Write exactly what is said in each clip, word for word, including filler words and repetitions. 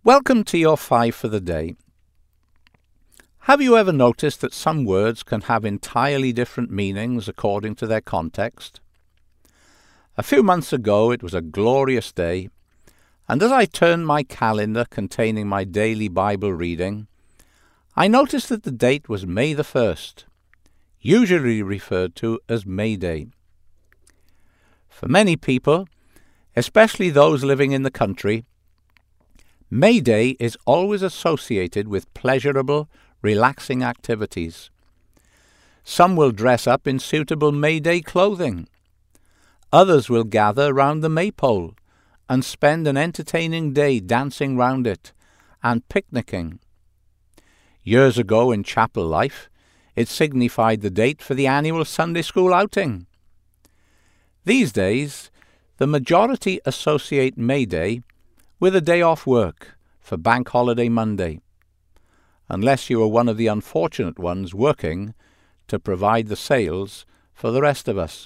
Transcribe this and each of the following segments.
Welcome to your five for the day. Have you ever noticed that some words can have entirely different meanings according to their context? A few months ago it was a glorious day, and as I turned my calendar containing my daily Bible reading, I noticed that the date was May the first, usually referred to as May Day. For many people, especially those living in the country, May Day is always associated with pleasurable, relaxing activities. Some will dress up in suitable May Day clothing. Others will gather round the maypole and spend an entertaining day dancing round it and picnicking. Years ago in chapel life, it signified the date for the annual Sunday school outing. These days, the majority associate May Day with a day off work for Bank Holiday Monday, unless you are one of the unfortunate ones working to provide the sales for the rest of us.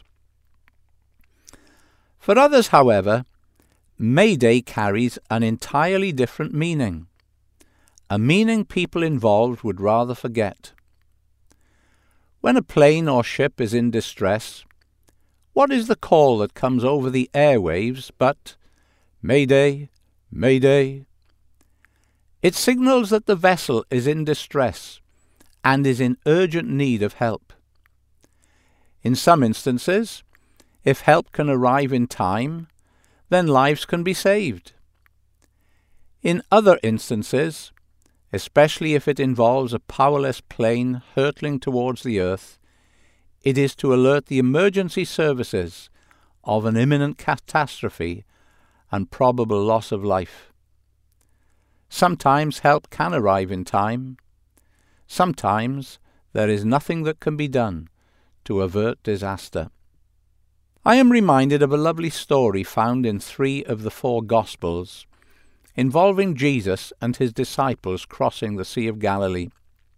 For others, however, May Day carries an entirely different meaning, a meaning people involved would rather forget. When a plane or ship is in distress, what is the call that comes over the airwaves but Mayday, Mayday? It signals that the vessel is in distress and is in urgent need of help. In some instances, if help can arrive in time, then lives can be saved. In other instances, especially if it involves a powerless plane hurtling towards the earth, it is to alert the emergency services of an imminent catastrophe and probable loss of life. Sometimes help can arrive in time. Sometimes there is nothing that can be done to avert disaster. I am reminded of a lovely story found in three of the four Gospels involving Jesus and his disciples crossing the Sea of Galilee.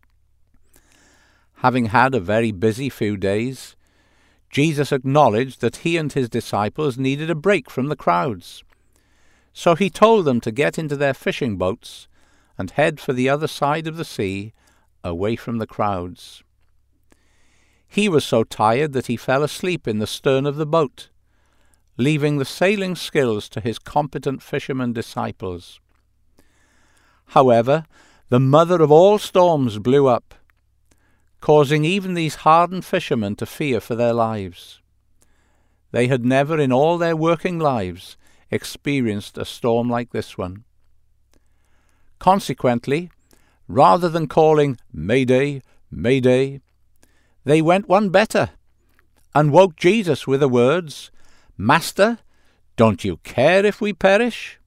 Having had a very busy few days, Jesus acknowledged that he and his disciples needed a break from the crowds. So he told them to get into their fishing boats and head for the other side of the sea, away from the crowds. He was so tired that he fell asleep in the stern of the boat, leaving the sailing skills to his competent fishermen disciples. However, the mother of all storms blew up, causing even these hardened fishermen to fear for their lives. They had never in all their working lives experienced a storm like this one. Consequently, rather than calling Mayday, Mayday, they went one better and woke Jesus with the words, "Master, don't you care if we perish?"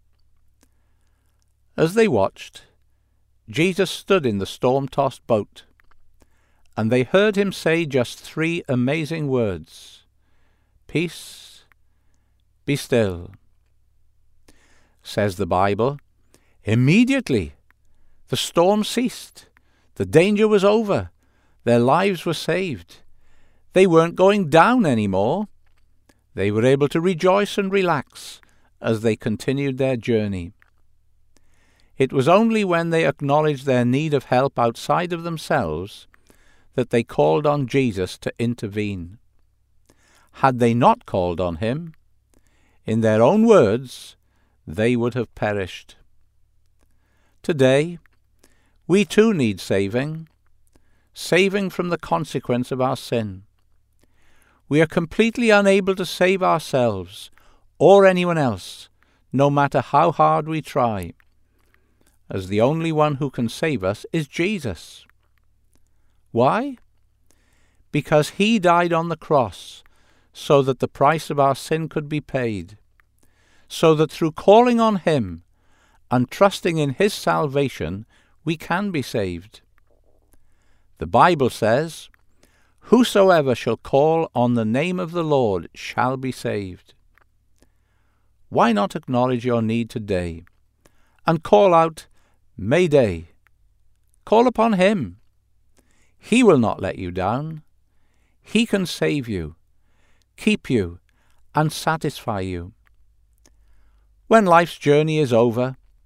As they watched, Jesus stood in the storm-tossed boat, and they heard him say just three amazing words: "Peace, be still." Says the Bible, immediately the storm ceased, the danger was over, their lives were saved. They weren't going down anymore. They were able to rejoice and relax as they continued their journey. It was only when they acknowledged their need of help outside of themselves that they called on Jesus to intervene. Had they not called on him, in their own words, they would have perished. Today, we too need saving, saving from the consequence of our sin. We are completely unable to save ourselves or anyone else, no matter how hard we try, as the only one who can save us is Jesus. Why? Because he died on the cross so that the price of our sin could be paid, so that through calling on him and trusting in his salvation, we can be saved. The Bible says, "Whosoever shall call on the name of the Lord shall be saved." Why not acknowledge your need today and call out, "Mayday"? Call upon him. He will not let you down. He can save you, keep you, and satisfy you. When life's journey is over,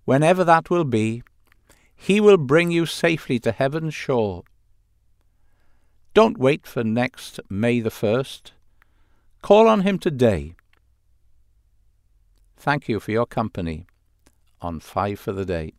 whenever that will be, he will bring you safely to heaven's shore. Don't wait for next May the first. Call on him today. Thank you for your company on Five for the Day.